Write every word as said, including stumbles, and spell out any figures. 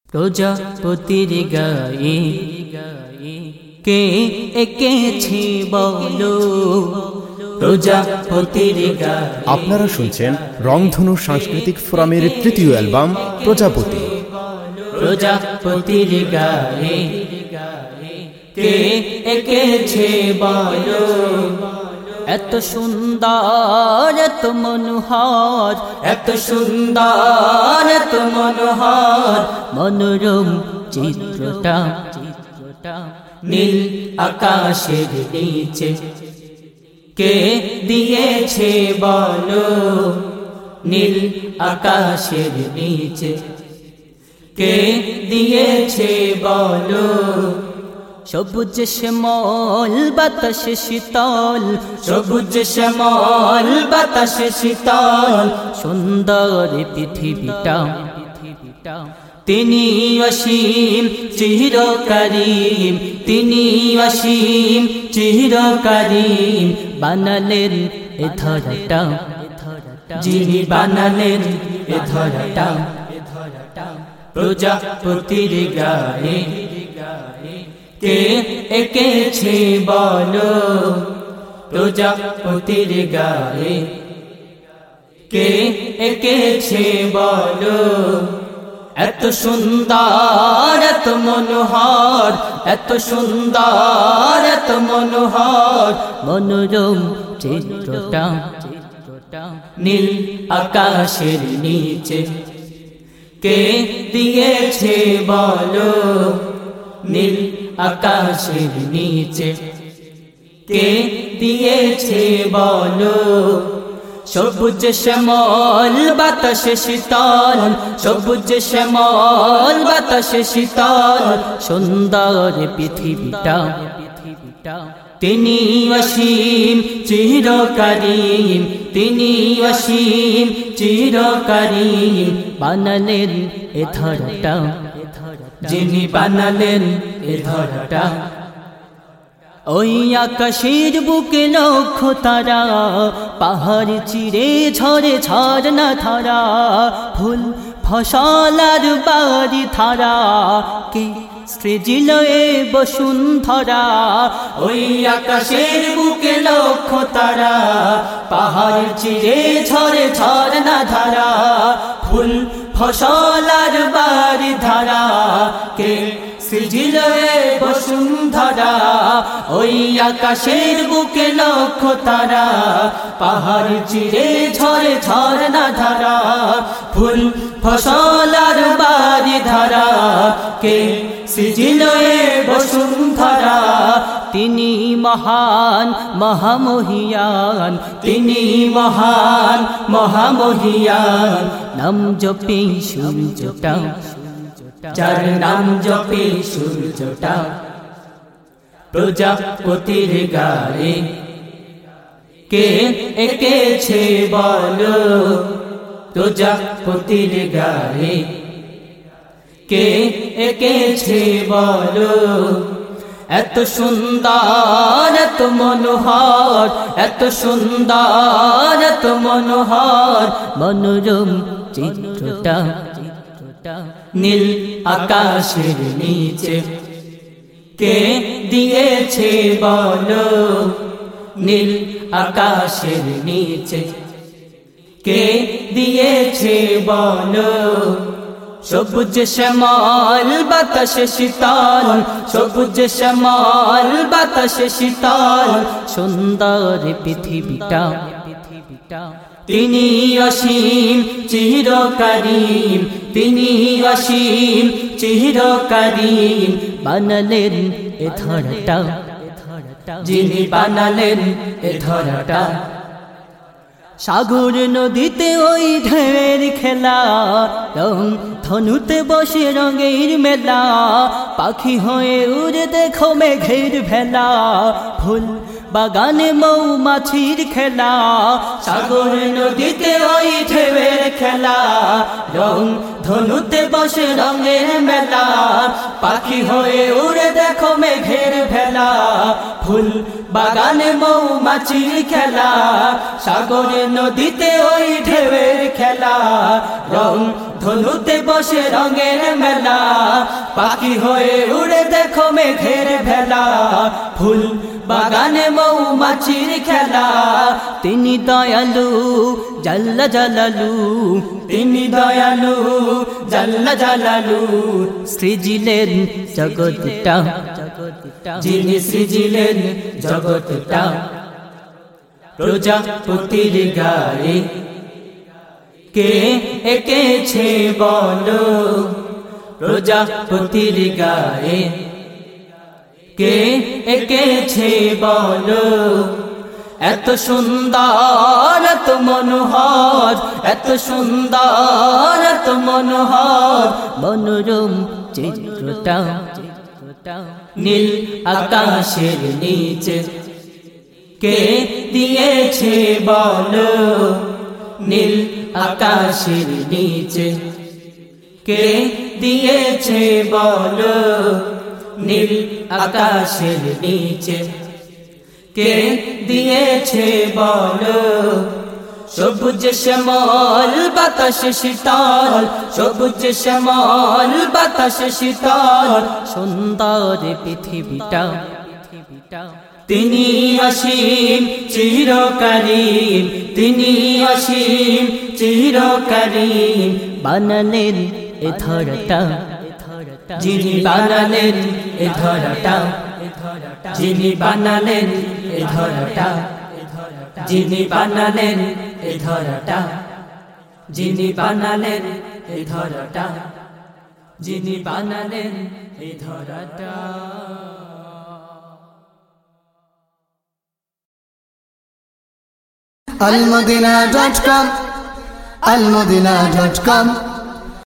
প্রজাপতির গায়ে কে এঁকেছে বলো, প্রজাপতির গায়ে। আপনারা শুনছেন রংধনু সাংস্কৃতিক ফোরামের তৃতীয় অ্যালবাম প্রজাপতি। প্রজাপতির গায়ে কে এঁকেছে বলো, এত সুন্দর এত মনোহর, এত সুন্দর এত মনোহর মনোরম চিত্রটা, নীল আকাশের নিচে কে দিয়েছে বলো, নীল আকাশের নিচে কে দিয়েছে বলো। সবুজ শ্যামল বাতাসে শীতল, সবুজ শ্যামল বাতাসে শীতল সুন্দর পৃথিবীটা, তিনি অসীম চিরকারীম, তিনি অসীম চিরকারীম বানালেন এ ধরাটা, যিনি বানালেন এ ধরাটা। প্রজাপতির গায়ে কে এঁকেছে বলো, প্রজাপতির গায়ে কে এঁকেছে বলো। এত সুন্দর এত মনোহর, এত সুন্দর এত মনোহর মনোরম চিত্রটা, নীল আকাশের নিচে কে দিয়েছে বলো, নীল আকাশের নিচে কে দিয়েছে বলো। সবুজ শ্যামল বাতাসে শীতল, সবুজ শ্যামল বাতাসে শীতল সুন্দর পৃথিবীটা, তিনি অসীম চিরকারীম, তিনি অসীম চিরকারীম বানালেন এ ধরাটা, যিনি বানালেন এ ধরাটা। ওই আকাশের বুকে লক্ষ তারা, পাহাড় চিরে ঝরে ঝরনা ধারা, ফুল ফসল আর বাড়ি ধারা কে সৃজিল এ বসুন্ধরা। ওই আকাশের বুকে লক্ষ তারা, পাহাড় চিরে ঝরে ঝরনা ধারা, ফুল ফসল আর বাড়ি ধারা কে সৃজিল এ বসুন্ধরা। ওই আকাশের বুকে লক্ষ তারা, পাহাড় চিরে ঝরে ঝরনা ধারা, ফুল ফসল আর বাড়ি ধারা কে সৃজিল এ বসুন্ধরা। তিনি মহান মহামহিয়ান, তিনি মহান মহামহিয়ান নাম জপে সূর্যটা, যার নাম জপে সূর্যটা। প্রজাপতির গায়ে কে এঁকেছে বলো, প্রজাপতির গায়ে কে এঁকেছে বলো। এত সুন্দর এত মনোহর, এত সুন্দর এত মনোহর মনোরম চিত্রটা, নীল আকাশের নিচে কে দিয়েছে বলো, নীল আকাশের নিচে কে দিয়েছে বলো। সবুজ শ্যামল বাতাসে শীতল, সবুজ শ্যামল বাতাসে শীতল সুন্দর পৃথিবীটা, তিনি অসীম চিরকারীম, তিনি অসীম চিরকারীম বানালেন এ ধরাটা, যিনি বানালেন এ ধরাটা। সাগর নদীতে ওই ঢেউয়ের খেলা, রং ধনুতে বসে রঙের মেলা, পাখি হয়ে উড়ে দেখো মেঘের ভেলা, ফুল বাগানে মৌমাছির খেলা। সাগর নদীতে ওই ঢেউয়ের খেলা, রং ধনুতে বসে রঙের মেলা, পাখি হয়ে উড়ে দেখো মেঘের ভেলা, ফুল বাগানে মৌমাছির খেলা। সাগরে নদীতে ওই ঢেউয়ের খেলা, রং ধনুতে বসে রঙের মেলা, পাখি হয়ে উড়ে দেখো মেঘের ভেলা, ফুল বাগানে মৌমাছির খেলা। তিনি দয়ালু জাল্লা জালালু, তিনি দয়ালু জাল্লা জালালু, সৃজিলেন জগৎটা, যিনি সৃজিলেন জগৎটা। প্রজাপতির গায়ে কে এঁকেছে বলো, প্রজাপতির গায়ে কে এঁকেছে বলো। এত সুন্দর এত মনোহর, এত সুন্দর এত মনোহর মনোরম চিত্রটা, নীল আকাশের নিচে কে দিয়েছে বলো, নীল আকাশের নিচে কে দিয়েছে বলো, নীল আকাশের নিচে কে দিয়েছে বলো। সবুজ শ্যামল বাতাস শীতল, সবুজ শ্যামল বাতাস শীতল, সুন্দর পৃথিবীটা। তিনি অসীম চিরকালীন, তিনি অসীম চিরকালীন, বানালেন এ ধরাটা, যিনি বানালেন এ ধরাটা, যিনি বানালেন এ ধরাটা, যিনি বানালেন এ ধরাটা, যিনি বানালেন এ ধরাটা, যিনি বানালেন এ ধরাটা। al madina dot com al madina dot com